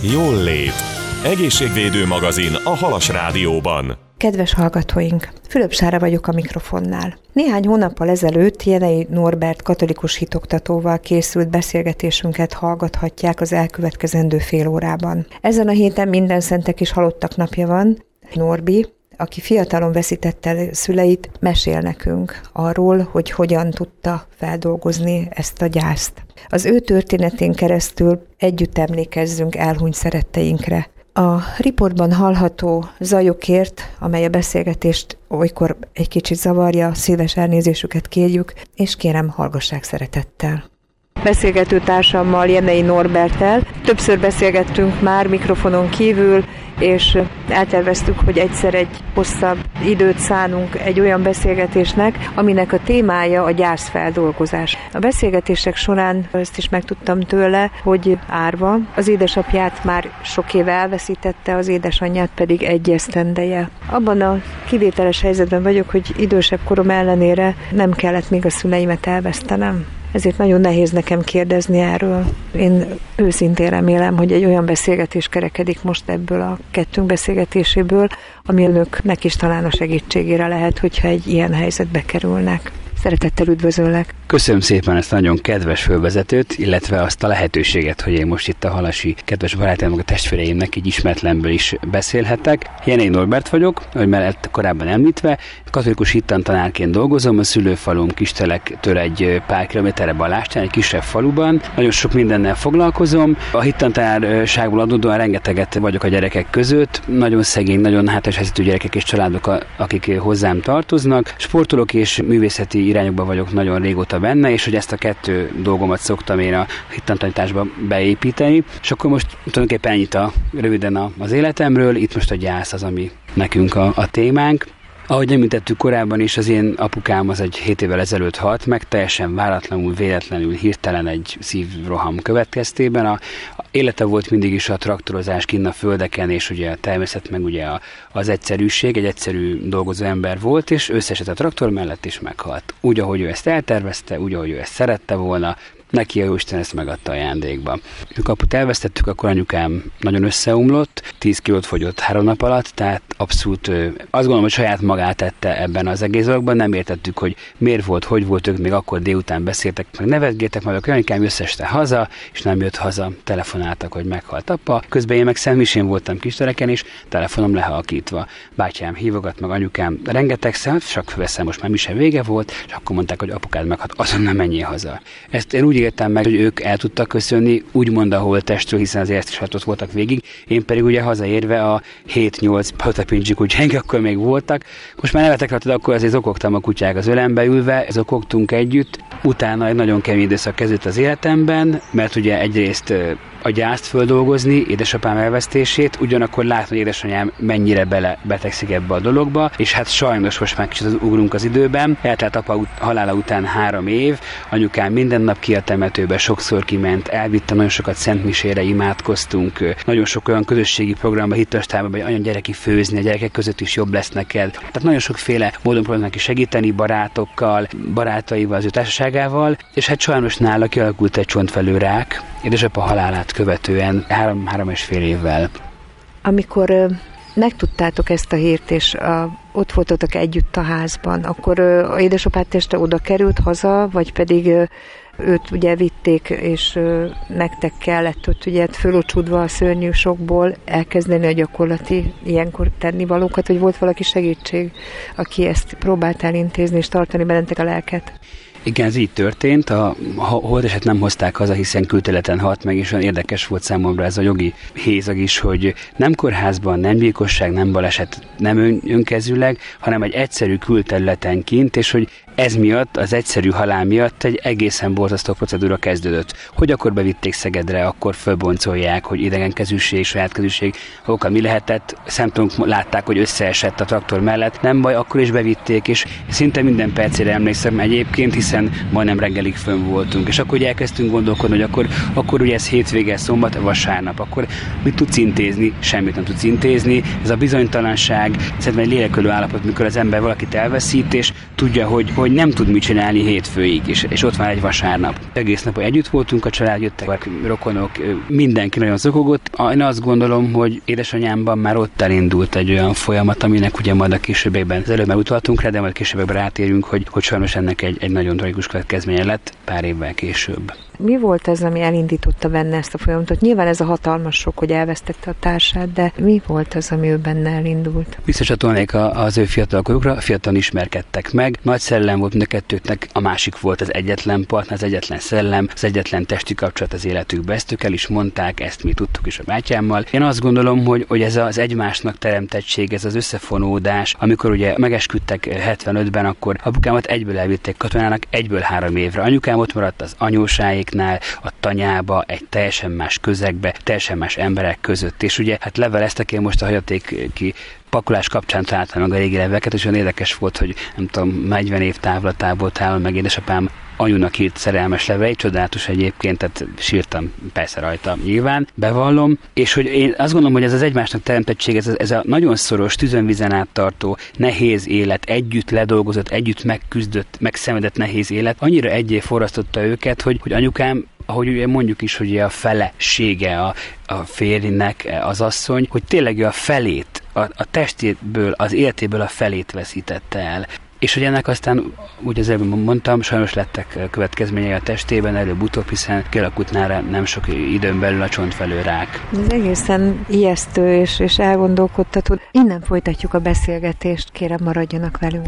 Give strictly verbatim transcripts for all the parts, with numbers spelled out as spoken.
Jól lét. Egészségvédő magazin a Halas Rádióban. Kedves hallgatóink, Fülöp Sára vagyok a mikrofonnál. Néhány hónappal ezelőtt Jenei Norbert katolikus hitoktatóval készült beszélgetésünket hallgathatják az elkövetkezendő fél órában. Ezen a héten minden szentek és halottak napja van. Norbi, aki fiatalon veszítette el szüleit, mesél nekünk arról, hogy hogyan tudta feldolgozni ezt a gyászt. Az ő történetén keresztül együtt emlékezzünk elhunyt szeretteinkre. A riportban hallható zajokért, amely a beszélgetést olykor egy kicsit zavarja, szíves elnézésüket kérjük, és kérem, hallgassák szeretettel. Beszélgető társammal, Jenei Norberttel többször beszélgettünk már mikrofonon kívül, és elterveztük, hogy egyszer egy hosszabb időt szánunk egy olyan beszélgetésnek, aminek a témája a gyászfeldolgozás. A beszélgetések során ezt is megtudtam tőle, hogy Árva az édesapját már sok éve elveszítette, az édesanyját pedig egy esztendeje. Abban a kivételes helyzetben vagyok, hogy idősebb korom ellenére nem kellett még a szüleimet elvesztenem. Ezért nagyon nehéz nekem kérdezni erről. Én őszintén remélem, hogy egy olyan beszélgetés kerekedik most ebből a kettőnk beszélgetéséből, ami önöknek is talán a segítségére lehet, hogyha egy ilyen helyzetbe kerülnek. Szeretettel üdvözöllek! Köszönöm szépen ezt a nagyon kedves fölvezetőt, illetve azt a lehetőséget, hogy én most itt a halasi kedves barátaimnak, a testvéreimnek egy ismeretlenből is beszélhetek. Jenei Norbert vagyok, ahogy már lett korábban említve, katolikus hittantanárként dolgozom, a szülőfalum Kistelektől egy pár kilométerre Balástán, egy kisebb faluban. Nagyon sok mindennel foglalkozom. A hittantanárságból adódóan rengeteget vagyok a gyerekek között, nagyon szegény, nagyon hátrányos helyzetű gyerekek és családok, akik hozzám tartoznak. Sportolók és művészeti irányokban vagyok nagyon régóta benne, és hogy ezt a kettő dolgomat szoktam én a hittantanításba beépíteni. És akkor most tulajdonképpen ennyit a, röviden a, az életemről, itt most a gyász az, ami nekünk a, a témánk. Ahogy említettük korábban is, az én apukám az egy hét évvel ezelőtt halt meg, teljesen váratlanul, véletlenül, hirtelen egy szívroham következtében. A, a élete volt mindig is a traktorozás kinn a földeken, és ugye a természet, meg ugye a, az egyszerűség, egy egyszerű dolgozó ember volt, és összeesett a traktor mellett is meghalt. Úgy, ahogy ő ezt eltervezte, úgy, ahogy ő ezt szerette volna, neki a Jóisten ezt megadta ajándékba. Mikor aput elvesztettük, akkor anyukám nagyon összeomlott, tíz kilót fogyott három nap alatt, tehát abszolút azt gondolom, hogy saját magát tette ebben az egész dologban, nem értettük, hogy miért volt, hogy volt, ők még akkor délután beszéltek, meg nevetgéltek, majd akkor anyukám összeste haza, és nem jött haza, telefonáltak, hogy meghalt apa. Közben én meg szentmisén voltam Kisteleken, és telefonom lehalkítva. Bátyám hívogat, meg anyukám rengeteg szem, csak veszem, most már mise vége volt, és akkor mondták, hogy apukád meghalt, azonnal menjél haza. Ezt én úgy értem meg, hogy ők el tudtak köszönni, úgymond a holttestről, hiszen azért is ott voltak végig. Én pedig ugye hazaérve a hét-nyolc patapincsik kutyáink akkor még voltak. Most már nevetek rajta, akkor azért zokogtam a kutyák az ölembe ülve, zokogtunk együtt. Utána egy nagyon kemény időszak kezdődött az életemben, mert ugye egyrészt a gyászt földolgozni, édesapám elvesztését, ugyanakkor látni, hogy édesanyám mennyire bele betegszik ebbe a dologba, és hát sajnos most már kicsit ugrunk az időben. Eltelt apa ut- halála után három év, anyukám minden nap ki a temetőbe, sokszor kiment, elvitte, nagyon sokat szentmisére imádkoztunk, nagyon sok olyan közösségi programba, hittestában, hogy anya gyereki főzni, a gyerekek között is jobb lesz neked. Tehát nagyon sokféle módon próbálnak neki segíteni, barátokkal, barátaival, az ő társaságával, és hát sajnos nála kialakult egy csontvelőrák, édesapa halálát követően három, három és fél évvel. Amikor ö, megtudtátok ezt a hírt, és ö, ott voltatok együtt a házban, akkor ö, a édesapád teste oda került haza, vagy pedig ö, őt ugye vitték, és ö, nektek kellett ott ugye fölocsúdva a szörnyű sokból elkezdeni a gyakorlati ilyenkor tennivalókat, vagy volt valaki segítség, aki ezt próbált elintézni és tartani bennetek a lelket? Igen, ez így történt. A holteset nem hozták haza, hiszen külterületen halt meg, és olyan érdekes volt számomra ez a jogi hézag is, hogy nem kórházban, nem gyilkosság, nem baleset, nem ön, önkezűleg, hanem egy egyszerű külterületen kint, és hogy ez miatt, az egyszerű halál miatt egy egészen borzasztó procedúra kezdődött. Hogy akkor bevitték Szegedre, akkor fölboncolják, hogy idegenkezűség, sajátkezűség, oka mi lehetett, szemtanúk látták, hogy összeesett a traktor mellett, nem baj, akkor is bevitték, és szinte minden percére emlékszem egyébként, hiszen hiszen majdnem reggelig fönn voltunk. És akkor ugye elkezdtünk gondolkodni, hogy akkor, akkor ugye ez hétvége, szombat, vasárnap, akkor mit tudsz intézni? Semmit nem tudsz intézni. Ez a bizonytalanság, szerintem egy lélekölő állapot, mikor az ember valakit elveszít, és tudja, hogy, hogy nem tud mit csinálni hétfőig, és, és ott van egy vasárnap. Egész nap együtt voltunk, a család, jöttek rokonok, mindenki nagyon zokogott. Én azt gondolom, hogy édesanyámban már ott elindult egy olyan folyamat, aminek ugye majd a későbbiekben, az előbb már utaltunk rá, de majd későbbekben rátérünk, hogy, hogy sajnos ennek egy, egy nagyon tragikus következménye lett pár évvel később. Mi volt az, ami elindította benne ezt a folyamatot? Nyilván ez a hatalmas sok, hogy elvesztette a társát, de mi volt az, ami ő benne elindult? Visszacsatolnék az ő fiatalkorukra, fiatal ismerkedtek meg. Nagy szerelem volt mind a kettőknek, a másik volt az egyetlen partner, az egyetlen szellem, az egyetlen testi kapcsolat az életükbe. Ezt ők el is mondták, ezt mi tudtuk is a bátyámmal. Én azt gondolom, hogy, hogy ez az egymásnak teremtettség, ez az összefonódás, amikor ugye megesküdtek hetvenötben, akkor apukámat egyből elvitték katonának, egyből három évre. Anyukám ott maradt az anyósáiknál, a tanyába, egy teljesen más közegbe, teljesen más emberek között. És ugye hát leveleztek, én most a hagyatéki pakolás kapcsán találtam meg a régi leveleket, és olyan érdekes volt, hogy nem tudom, negyven év távlatából találom meg édesapám anyunak írt szerelmes levelei, csodálatos egyébként, tehát sírtam persze rajta nyilván, bevallom, és hogy én azt gondolom, hogy ez az egymásnak teremtettség, ez, ez a nagyon szoros, tüzönvizen áttartó, nehéz élet, együtt ledolgozott, együtt megküzdött, megszenvedett nehéz élet, annyira egyé forrasztotta őket, hogy, hogy anyukám, ahogy ugye mondjuk is, hogy a felesége a, a férjnek, az asszony, hogy tényleg a felét, a, a testéből, az életéből a felét veszítette el. És hogy ennek aztán, úgy az előbb mondtam, sajnos lettek következményei a testében, előbb-utóbb, hiszen kialakult nála nem sok időn belül a csontvelő rák. Ez egészen ijesztő és, és elgondolkodtató. Innen folytatjuk a beszélgetést, kérem maradjanak velünk.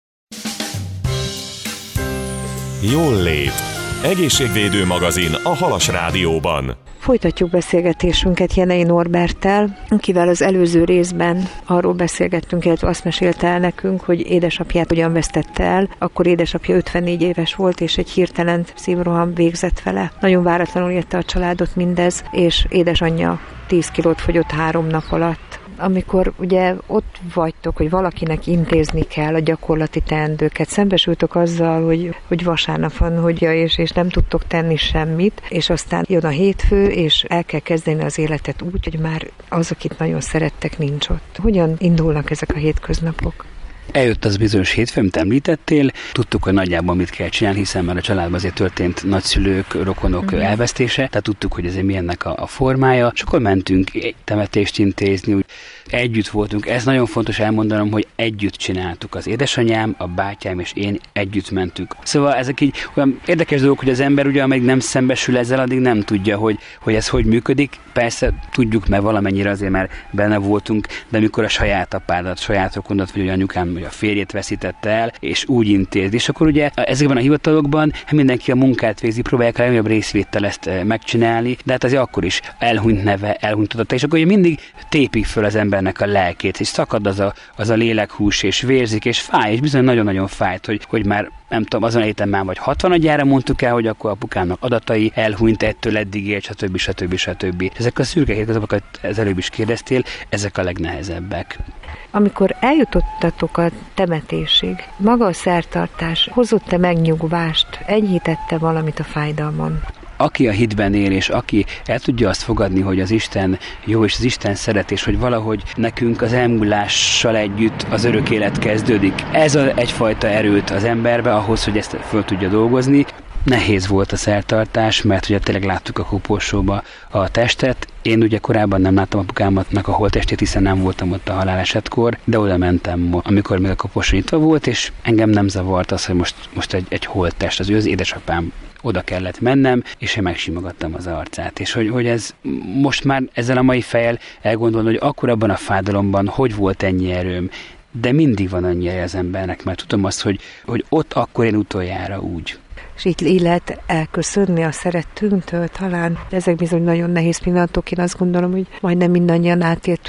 Jól lét. Egészségvédő magazin a Halas Rádióban. Folytatjuk beszélgetésünket Jenei Norberttel, akivel az előző részben arról beszélgettünk, illetve azt mesélte el nekünk, hogy édesapját hogyan vesztette el. Akkor édesapja ötvennégy éves volt, és egy hirtelen szívroham végzett vele. Nagyon váratlanul érte a családot mindez, és édesanyja tíz kilót fogyott három nap alatt. Amikor ugye ott vagytok, hogy valakinek intézni kell a gyakorlati teendőket, szembesültök azzal, hogy, hogy vasárnap van, hogy ja, és, és nem tudtok tenni semmit, és aztán jön a hétfő, és el kell kezdeni az életet úgy, hogy már az, akit nagyon szerettek, nincs ott. Hogyan indulnak ezek a hétköznapok? Eljött az bizonyos hétfő, amit említettél, tudtuk, hogy nagyjából mit kell csinálni, hiszen már a családban azért történt nagyszülők, rokonok mm. elvesztése, tehát tudtuk, hogy ez milyennek a, a formája, és akkor mentünk temetést intézni, úgy együtt voltunk. Ez nagyon fontos elmondanom, hogy együtt csináltuk. Az édesanyám, a bátyám és én együtt mentünk. Szóval ezek így olyan érdekes dolgok, hogy az ember ugye, amíg nem szembesül ezzel, addig nem tudja, hogy, hogy ez hogy működik. Persze tudjuk, mert valamennyire azért már benne voltunk, de amikor a saját apádat, saját rokondat, vagy anyukám, vagy a férjét veszítette el, és úgy intéz. És akkor ugye ezekben a hivatalokban mindenki a munkát végzi, próbálják a legnagyobb részvéttel ezt megcsinálni, de hát azért akkor is elhunyt neve, elhunyt adata, és akkor ugye mindig tépik föl az embernek a lelkét, és szakad az a, az a lélekhús, és vérzik, és fáj, és bizony nagyon-nagyon fájt, hogy, hogy már nem tudom, azon a héten már vagy hatvanadjára mondtuk el, hogy akkor apukámnak adatai elhunyt, ettől eddig élt, stb. stb. stb. Ezek a szürke hétköznapokat, ez előbb is kérdeztél, ezek a legnehezebbek. Amikor eljutottatok a temetésig, maga a szertartás hozott-e megnyugvást, enyhítette valamit a fájdalmon? Aki a hitben él, és aki el tudja azt fogadni, hogy az Isten jó, és az Isten szeret, és hogy valahogy nekünk az elmúlással együtt az örök élet kezdődik. Ez a egyfajta erőt az emberbe ahhoz, hogy ezt föl tudja dolgozni. Nehéz volt a szertartás, mert ugye tényleg láttuk a koporsóba a testet. Én ugye korábban nem láttam apukámatnak a holttestét, hiszen nem voltam ott a halálesetkor, de oda mentem, amikor még a koporsó nyitva volt, és engem nem zavart az, hogy most, most egy, egy holttest, az ő az édesapám, oda kellett mennem, és én megsimogattam az arcát. És hogy, hogy ez most már ezzel a mai fejjel elgondolni, hogy akkor abban a fájdalomban hogy volt ennyi erőm, de mindig van annyi erő az embernek, mert tudom azt, hogy, hogy ott akkor én utoljára úgy. És így, így lehet elköszönni a szerettünktől talán. Ezek bizony nagyon nehéz pillanatok, én azt gondolom, hogy majdnem mindannyian átértünk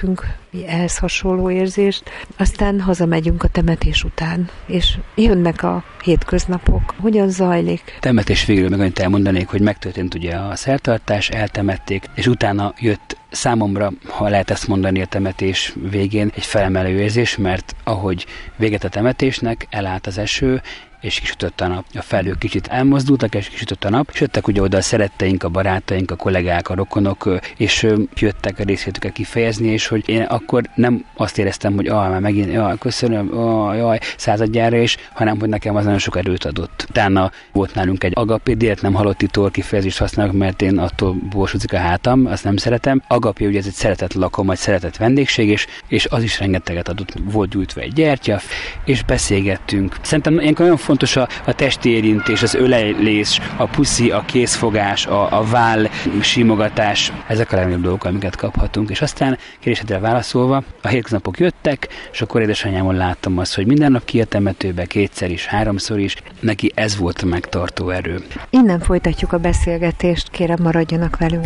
ehhez hasonló érzést. Aztán hazamegyünk a temetés után, és jönnek a hétköznapok. Hogyan zajlik? Temetés végül meg annyit elmondanék, hogy megtörtént ugye a szertartás, eltemették, és utána jött számomra, ha lehet ezt mondani a temetés végén, egy felemelő érzés, mert ahogy véget a temetésnek, elállt az eső, és kisütött a nap. A felhők kicsit elmozdultak, és kisütött a nap, és jöttek ugye oda a szeretteink, a barátaink, a kollégák, a rokonok, és jöttek a részvétüket kifejezni, és hogy én akkor nem azt éreztem, hogy ah, már megint, jaj, köszönöm, ah, jaj, századjára is, hanem hogy nekem az nagyon sok erőt adott. Utána volt nálunk egy agapé, direkt nem halottitól kifejezést használok, mert én attól borsózik a hátam, azt nem szeretem. Agapé ugye ez egy szeretett lakom, vagy szeretett vendégség, és, és az is rengeteget adott. Volt gyújtva egy gyertya, és beszélgettünk. Szerintem ilyenkor nagyon fontos a, a testi érintés, az ölelés, a puszi, a kézfogás, a, a váll simogatás, ezek a legnagyobb dolgok, amiket kaphatunk. És aztán kérdésedre válaszolva, a hétköznapok jöttek, és akkor édesanyámon láttam azt, hogy minden nap ki a temetőbe, kétszer is, háromszor is, neki ez volt a megtartó erő. Innen folytatjuk a beszélgetést, kérem maradjanak velünk.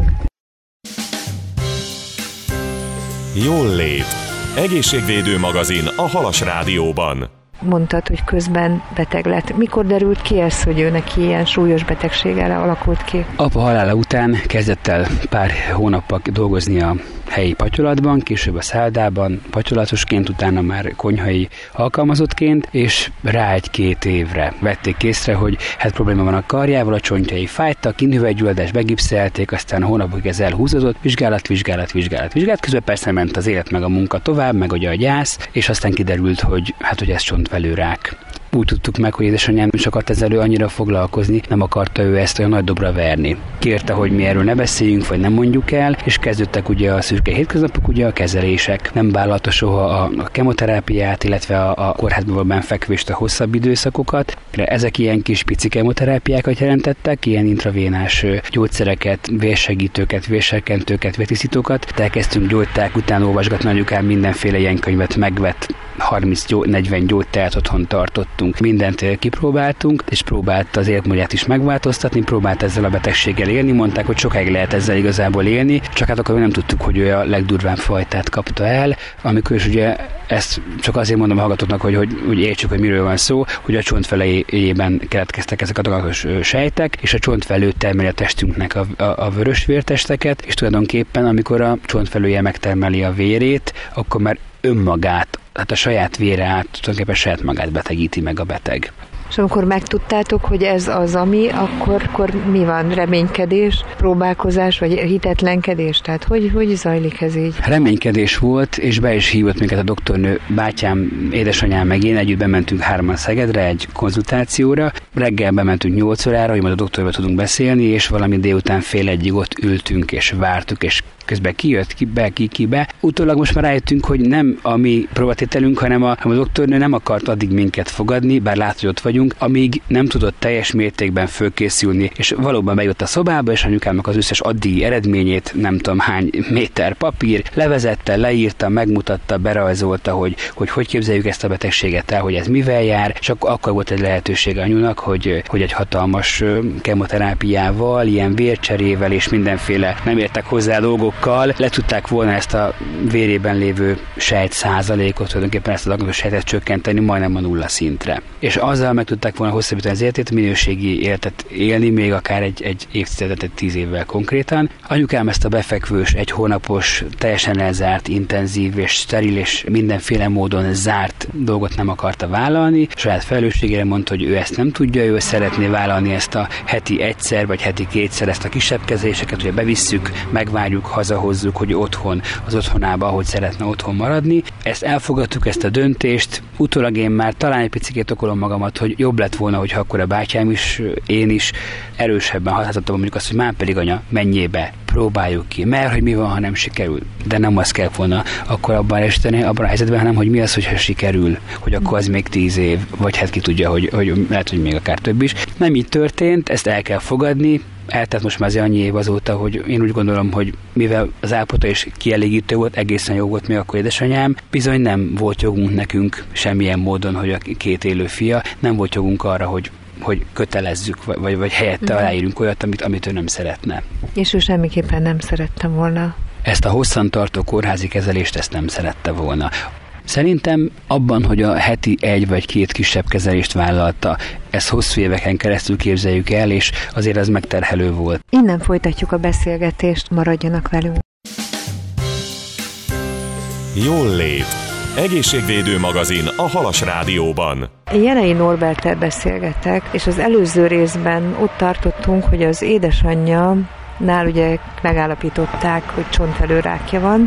Jól lét. Egészségvédő magazin a Halas Rádióban. Mondtad, hogy közben beteg lett. Mikor derült ki ez, hogy ő neki ilyen súlyos betegséggel alakult ki? Apa halála után kezdett el pár hónappal dolgozni a helyi patyolatban, később a szállodában, patyolatosként, utána már konyhai alkalmazottként, és rá egy-két évre vették észre, hogy hát probléma van a karjával, a csontjai fájtak, kinhüvelygyulladás, begipszelték, aztán hónapokig ez elhúzódott, vizsgálat, vizsgálat, vizsgálat, vizsgálat, közben persze ment az élet meg a munka tovább, meg ugye a gyász, és aztán kiderült, hogy hát, hogy ez csontvelőrák. Úgy tudtuk meg, hogy édesanyám is akart ezzel annyira foglalkozni, nem akarta ő ezt olyan nagy dobra verni. Kérte, hogy mi erről ne beszéljünk, vagy nem mondjuk el, és kezdődtek ugye a szürke hétköznapok, ugye a kezelések. Nem vállalta soha a, a kemoterápiát, illetve a, a kórházban való benfekvést, a hosszabb időszakokat. Ezek ilyen kis pici kemoterápiákat jelentettek, ilyen intravénás gyógyszereket, vérsegítőket, vérserkentőket, vértisztítókat. Elkezdtünk gyógyták, utána olvasgatni anyukám mindenféle ilyen könyvet, megvett harminc-negyven gyógytát otthon tartottunk. Mindent kipróbáltunk, és próbált az életmódját is megváltoztatni, próbált ezzel a betegséggel élni, mondták, hogy sokáig lehet ezzel igazából élni, csak hát akkor nem tudtuk, hogy ő a legdurvább fajtát kapta el, amikor is ugye ezt csak azért mondom a hallgatóknak, hogy, hogy úgy értsük, hogy miről van szó, hogy a csontfelejében keletkeztek ezek a daganatos sejtek, és a csontfelő termeli a testünknek a, a, a vörös vértesteket, és tulajdonképpen amikor a csontfelője megtermeli a vérét, akkor már önmagát, hát a saját vére át tulajdonképpen saját magát betegíti meg a beteg. És amikor megtudtátok, hogy ez az, ami, akkor, akkor mi van? Reménykedés, próbálkozás, vagy hitetlenkedés? Tehát hogy, hogy zajlik ez így? Reménykedés volt, és be is hívott minket a doktornő, bátyám, édesanyám meg én, együtt bementünk hárman Szegedre egy konzultációra. Reggel bementünk nyolc órára, hogy majd a doktorba tudunk beszélni, és valami délután fél egyig ott ültünk, és vártuk, és közben ki jött, ki be, ki, ki be. Utólag most már rájöttünk, hogy nem a mi próbatételünk, hanem a, a doktornő nem akart addig minket fogadni, bár lát, hogy ott vagyunk, amíg nem tudott teljes mértékben fölkészülni, és valóban bejött a szobába, és anyukámnak az összes addigi eredményét, nem tudom hány méter papír, levezette, leírta, megmutatta, berajzolta, hogy hogy, hogy képzeljük ezt a betegséget el, hogy ez mivel jár, és akkor, akkor volt egy lehetősége anyunak, hogy, hogy egy hatalmas kemoterápiával, ilyen vércserével és mindenféle nem értek hozzá dolgok le tudták volna ezt a vérében lévő sejt százalékot, tulajdonképpen ezt a daganatos sejtet csökkenteni majdnem a nulla szintre. És azzal meg tudták volna hosszabbítani az életét, minőségi életet élni, még akár egy, egy évtizedet, egy tíz évvel konkrétan. Anyukám ezt a befekvős, egy hónapos, teljesen elzárt, intenzív és steril és mindenféle módon zárt dolgot nem akarta vállalni. Saját felelősségére mondta, hogy ő ezt nem tudja, ő szeretné vállalni ezt a heti egyszer vagy heti kétszer ezt a kisebb kezeléseket, hogy bevisszük, megvárjuk, hazahozzuk, hogy otthon, az otthonába, ahogy szeretne otthon maradni. Ezt elfogadtuk, ezt a döntést. Utólag én már talán egy picit okolom magamat, hogy jobb lett volna, hogyha akkor a bátyám is, én is erősebben határozottam mondjuk azt, hogy már pedig anya, menjél be, próbáljuk ki, mert hogy mi van, ha nem sikerül. De nem azt kell volna akkor abban esíteni, abban a helyzetben, hanem hogy mi az, hogyha sikerül, hogy akkor az még tíz év, vagy hát ki tudja, hogy, hogy lehet, hogy még akár több is. Nem így történt, ezt el kell fogadni. Eltelt most már azért annyi év azóta, hogy én úgy gondolom, hogy mivel az állapota is kielégítő volt, egészen jó volt még akkor édesanyám, bizony nem volt jogunk nekünk semmilyen módon, hogy a két élő fia, nem volt jogunk arra, hogy hogy kötelezzük, vagy, vagy helyette aláírunk olyat, amit, amit ő nem szeretne. És ő semmiképpen nem szerette volna ezt a hosszantartó kórházi kezelést ezt nem szerette volna. Szerintem abban, hogy a heti egy vagy két kisebb kezelést vállalta, ezt hosszú éveken keresztül képzeljük el, és azért ez megterhelő volt. Innen folytatjuk a beszélgetést, maradjanak velünk. Jól lét. Egészségvédő magazin a Halas Rádióban. Jenei Norberttel beszélgetek, és az előző részben ott tartottunk, hogy az édesanyja nál ugye megállapították, hogy csontvelőrákja van,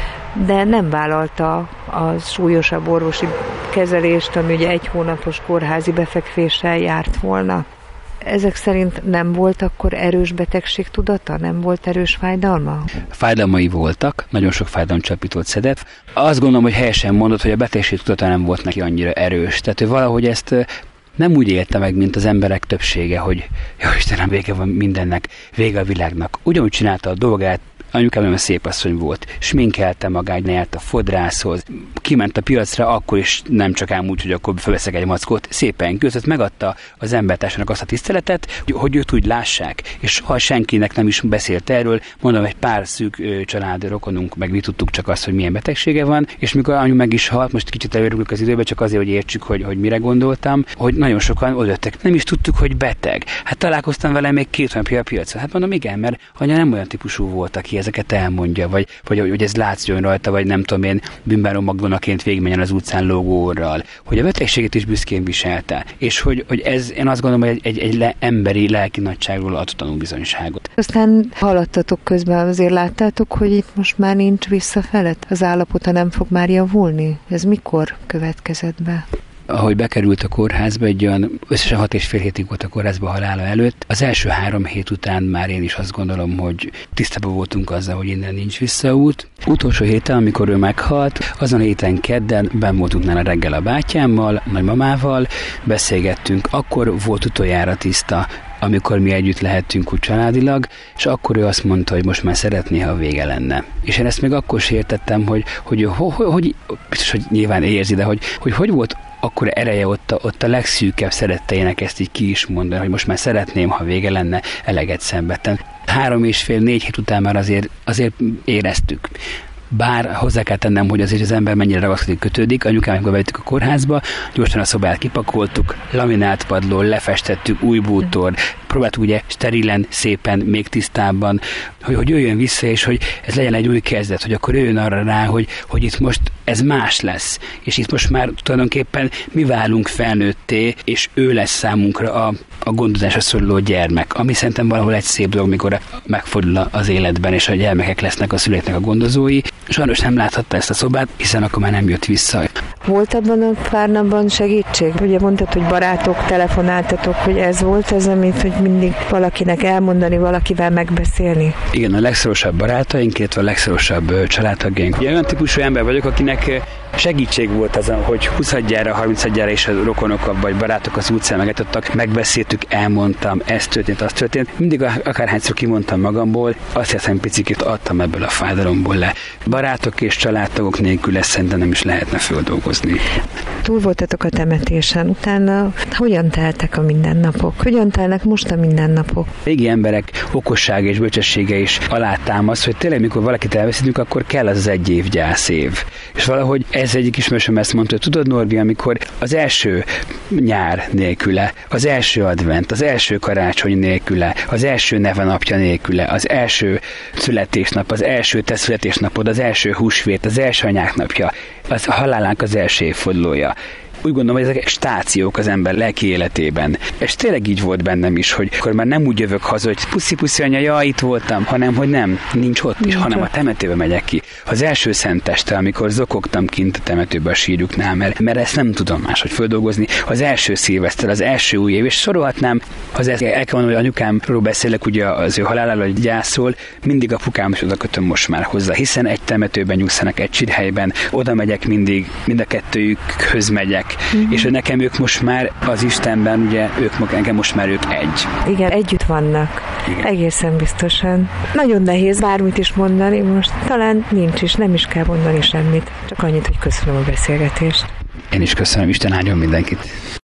de nem vállalta a súlyosabb orvosi kezelést, ami ugye egy hónapos kórházi befekvéssel járt volna. Ezek szerint nem volt akkor erős betegségtudata? Nem volt erős fájdalma? Fájdalmai voltak, nagyon sok fájdalomcsapítót szedett. Azt gondolom, hogy helyesen mondod, hogy a betegségtudata nem volt neki annyira erős. Tehát ő valahogy ezt nem úgy élte meg, mint az emberek többsége, hogy jó Istenem, vége van mindennek, vége a világnak. Ugyanúgy csinálta a dolgát, anyukám nagyon szép asszony volt, sminkelte magát, ne járt a fodrászhoz, kiment a piacra, akkor is nem csak ám úgy, hogy akkor felveszek egy mackót, szépen között megadta az embertársának azt a tiszteletet, hogy őt úgy lássák, és ha senkinek nem is beszélt erről, mondom, egy pár szűk ö, család rokonunk, meg mi tudtuk csak azt, hogy milyen betegsége van, és mikor anyu meg is halt, most kicsit előrülök az időbe, csak azért, hogy értsük, hogy, hogy mire gondoltam, hogy nagyon sokan odajöttek. Nem is tudtuk, hogy beteg. Hát találkoztam vele még két napja a piacon. Hát mondom, igen, mert anya nem olyan típusú volt, aki ezeket elmondja, vagy, vagy hogy ez látszjon rajta, vagy nem tudom én, bűnbáró Magdonaként végigmenjen az utcán logóorral, hogy a betegséget is büszkén viselte, és hogy, hogy ez, én azt gondolom, hogy egy, egy, egy le, emberi lelki nagyságról ad tanúbizonyságot. Aztán haladtatok közben, azért láttátok, hogy itt most már nincs visszafelett? Az állapota nem fog már javulni? Ez mikor következett be? Ahogy bekerült a kórházba, egy olyan összesen hat és fél hétig volt a kórházba halála előtt. Az első három hét után már én is azt gondolom, hogy tisztában voltunk azzal, hogy innen nincs visszaút. Utolsó héten, amikor ő meghalt, azon a héten kedden benn voltunk nála reggel a bátyámmal, nagymamával, beszélgettünk. Akkor volt utoljára tiszta, amikor mi együtt lehettünk úgy családilag, és akkor ő azt mondta, hogy most már szeretné, ha vége lenne. És én ezt még akkor sem értettem, hogy, hogy, hogy, hogy biztos, hogy nyilván érzi, de hogy hogy, hogy volt akkor ereje ott a, ott a legszűkebb szeretteinek ezt így ki is mondani, hogy most már szeretném, ha vége lenne, eleget szenvedtem. Három és fél, négy hét után már azért, azért éreztük. Bár hozzá kell tennem, hogy azért az ember mennyire ragaszkodik, kötődik. Anyukámmal bevettük a kórházba, gyorsan a szobát kipakoltuk, laminált padló, lefestettük, új bútor, próbáltuk ugye sterilen, szépen, még tisztábban, hogy, hogy jöjjön vissza, és hogy ez legyen egy új kezdet, hogy akkor jöjjön arra rá, hogy, hogy itt most ez más lesz, és itt most már tulajdonképpen mi válunk felnőtté, és ő lesz számunkra a, a gondozásra szoruló gyermek, ami szerintem valahol egy szép dolog, mikor megfordul az életben, és a gyermekek lesznek a szülőknek a gondozói. Sajnos nem láthatta ezt a szobát, hiszen akkor már nem jött vissza. Volt abban a pár napban segítség? Ugye mondtad, hogy barátok, telefonáltatok, hogy ez volt az, amit hogy mindig valakinek elmondani, valakivel megbeszélni? Igen, a legszorosabb barátaink, illetve a legszorosabb családtagjaink. Ugye olyan típusú ember vagyok, akinek segítség volt az, hogy huszadjára, harmincadjára is a rokonok vagy barátok az utcán megetottak, megbeszéltük, elmondtam, ez történt, az történt. Mindig akárhányszor kimondtam magamból, azt hiszem picikét adtam ebből a fájdalomból le. Barátok és családtagok nélkül ezt szerintem nem is lehetne földolgozni. Túl voltatok a temetésen, utána hogyan teltek a mindennapok? Hogyan telnek most a mindennapok? Régi emberek okossága és bölcsessége is alátámasz, hogy tényleg mikor valakit elveszítünk, akkor kell az az egy év gyászév. És valahogy ez egyik ismerősöm ezt mondta, hogy tudod, Norbi, amikor az első nyár nélküle, az első advent, az első karácsony nélküle, az első nevenapja nélküle, az első születésnap, az első te születésnapod, az első húsvét, az első anyák napja, az a halálánk az első évfordulója. Úgy gondolom, hogy ezek stációk az ember lelki életében. És tényleg így volt bennem is, hogy akkor már nem úgy jövök haza, hogy puszi-puszi anya, jaj, itt voltam, hanem, hogy nem, nincs ott is, nincs, hanem a temetőbe megyek ki. Az első szenteste, amikor zokogtam kint a temetőbe a sírjuknál, mert, mert ezt nem tudom máshogy földolgozni. Az első szilveszter, az első új év, és sorolhatnám, az el kell mondani, hogy anyukámról beszélek, ugye az ő haláláról, hogy gyászol, mindig apukám is oda kötöm most már hozzá, hiszen egy temetőben nyugszanak, egy sírhelyben, oda megyek mindig, mind a kettőjükhöz megyek. Mm-hmm. És hogy nekem ők most már az Istenben, ugye ők nekem most már ők egy. Igen, együtt vannak. Igen. Egészen biztosan. Nagyon nehéz bármit is mondani, most talán nincs is, nem is kell mondani semmit. Csak annyit, hogy köszönöm a beszélgetést. Én is köszönöm, Isten áldjon mindenkit.